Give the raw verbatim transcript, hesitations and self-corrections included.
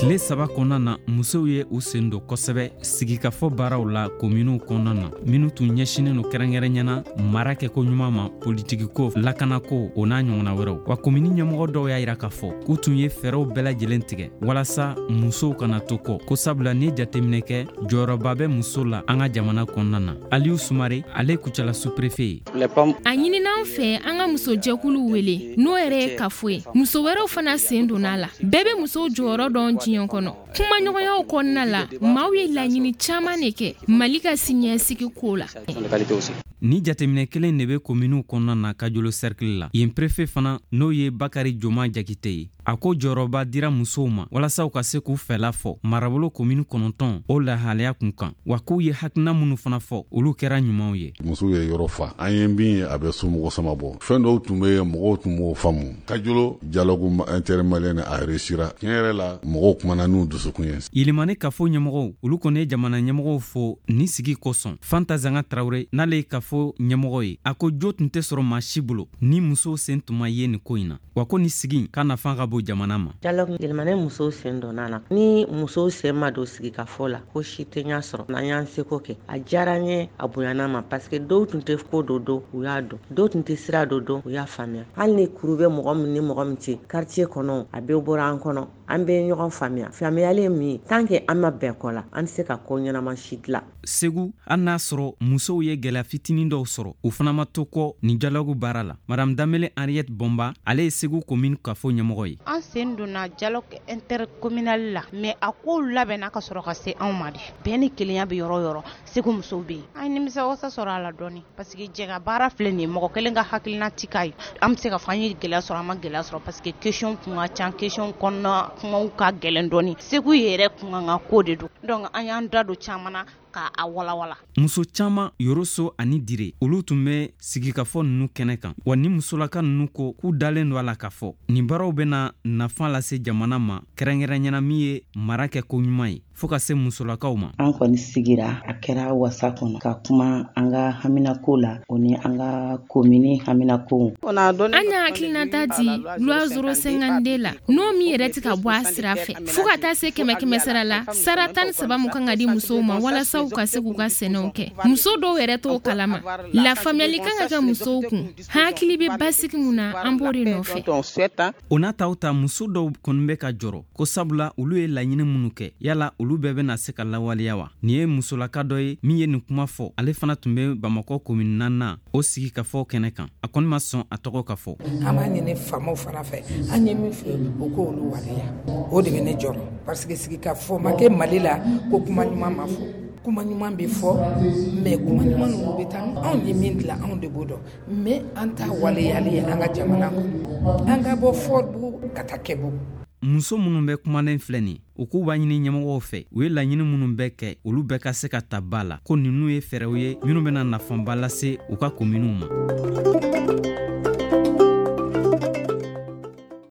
tile saba kɔnɔna na musow ye u sen don kosɛbɛ sigikafɔ baaraw la kominiw kɔnɔna na minnu tun ɲɛsinen no kɛrɛnkɛrɛnɲɛna mara kɛko ɲuman ma politikiko lakanako o n'a ɲɔgɔnna wɛrɛw wa komini ɲɛmɔgɔ dɔw y'a yira k'a fɔ k'u tun ye fɛɛrɛw bɛɛ lajɛlen tigɛ walasa musow kana to kɔ ko sabula ni jateminɛ kɛ jɔyɔrɔba bɛ muso la an ka jamana kɔnɔna na Aliyu Sumare ale kucala sous-préfet ye a ɲinin'an fɛ an ka musojɛkulu wele n'o yɛrɛ ye kafo ye muso wɛrɛw fana sen donna la bɛɛ bɛ musow jɔyɔrɔ dɔn diɲɛ kɔnɔ kuma ɲɔgɔnyaw kɔnɔna la maaw ye laɲini caman de kɛ Mali ka siniɲɛsigi ko la ni jateminɛ kelen de bɛ kominiw kɔnɔna na Kajolo cercle la yen préfet fana n'o ye Bakari Joma Jakite ye a ko jɔyɔrɔba dira musow ma walasa u ka se k'u fɛla fɔ marabolo komini kɔnɔntɔn o lahalaya kun kan wa k'u ye hakilina minnu fana fɔ olu kɛra ɲumanw ye musow ye yɔrɔ fa an ye min ye a bɛ somɔgɔ sama bɔ fɛn dɔw tun bɛ mɔgɔw tun b'o faamu Kajolo dialogue intermalien a réussira tiɲɛ yɛrɛ la mɔgɔw kumana n'u dusukun ye Yilimane kafo ɲɛmɔgɔw olu kɔni ye jamana ɲɛmɔgɔw fo ni sigi kosɔn Fanta Zanga Traoré n'ale ye kafo ɲɛmɔgɔ ye a ko jo tun tɛ sɔrɔ maa si bolo ni musow sen tun ma ye nin ko in na wa ko ni sigi ka nafa ka bon jamana ma dialogue Yilimane musow sen donna na ni musow sen ma don sigi kafo la ko si tɛ ɲa sɔrɔ n'an y'an seko kɛ a diyara n ye a bonyana ma parce que dɔw tun tɛ ko dɔ dɔn u y'a dɔn dɔw tun tɛ sira dɔ dɔn u y'a faamuya hali ni kuru bɛ mɔgɔ min ni mɔgɔ min tɛ quartier kɔnɔ a bɛɛ bɔra an kɔnɔ an bɛ ɲɔgɔn faamuya faamuyali ye min ye tant que an ma bɛn kɔ la an tɛ se ka ko ɲɛnama si dilan Segu hali n'a sɔrɔ musow ye gɛlɛya fitinin dɔw sɔrɔ u fana ma to kɔ ni dialogue baara la Madame Damele Henriette Bomba ale ye Segu commune kafo ɲɛmɔgɔ ye an sen donna dialogue intercommunal la mais a ko labɛnna ka sɔrɔ ka se anw ma de bɛn ni kelenya bɛ yɔrɔ yɔrɔ Segu musow bɛ yen an ye nimisa wasa sɔrɔ a la dɔɔni parce que jɛga baara filɛ nin ye mɔgɔ kelen ka hakilina ti k'a ye an bɛ se ka fɔ an ye gɛlɛya sɔrɔ an ma gɛlɛya sɔrɔ parce que question kun ka ca question kɔnɔna kumaw ka gɛlɛn dɔɔni Segu yɛrɛ kun kan ka ko de don donc an y'an da don caman na ka a walawala muso caman Yoroso ani Dire olu tun bɛ sigikafɔ ninnu kɛnɛ kan wa ni musolaka ninnu ko k'u dalen don a la ka fɔ nin baaraw bɛna nafa lase jamana ma kɛrɛnkɛrɛnɲɛna min ye mara kɛ ko ɲuman ye fo ka se musolakaw ma an kɔni sigira a kɛra wasa kɔnɔ ka kuma an ka haminako la o ni an ka komini haminako an y'a hakilinata di loi zéro cinquante-deux la n'o min yɛrɛ tɛ ka bɔ a sira fɛ fo ka taa se kɛmɛ kɛmɛ sara la sara tan ni saba mun kan ka di musow ma walasa u ka se k'u ka sɛnɛw kɛ muso dɔw yɛrɛ t'o kalama lafaamuyali kan ka kɛ musow kun hakili bɛ basigi mun na an b'o de nɔfɛ o n'a taw ta muso dɔw kɔni bɛ ka jɔrɔ ko sabula olu ye laɲini minnu kɛ yala olu bɛɛ bɛna se ka lawaleya wa nin ye musolaka dɔ ye min ye nin kuma fɔ ale fana tun bɛ Bamakɔ komini naaninan o sigi ka fɔ kɛnɛ kan a kɔni ma sɔn a tɔgɔ ka fɔ an b'a ɲini faamaw fana fɛ an ye min fɛ o k'olu waleya o de bɛ ne jɔrɔ parce que sigi ka fɔ ma kɛ Mali la ko kuma ɲuman ma fɔ kuma ɲuman bɛ fɔ mais kuma ɲuman ninnu bɛ taa anw ye min dilan anw de b'o dɔn mais an t'a waleyali ye an ka jamana kɔnɔ an ka bɔ fɔbugu ka taa kɛbugu muso minnu bɛ kumanen filɛ nin u k'u b'a ɲini ɲɛmɔgɔw fɛ u ye laɲini minnu bɛ kɛ olu bɛɛ ka se ka ta ba la ko ninnu ye fɛɛrɛw ye minnu bɛna nafaba lase u ka kominiw ma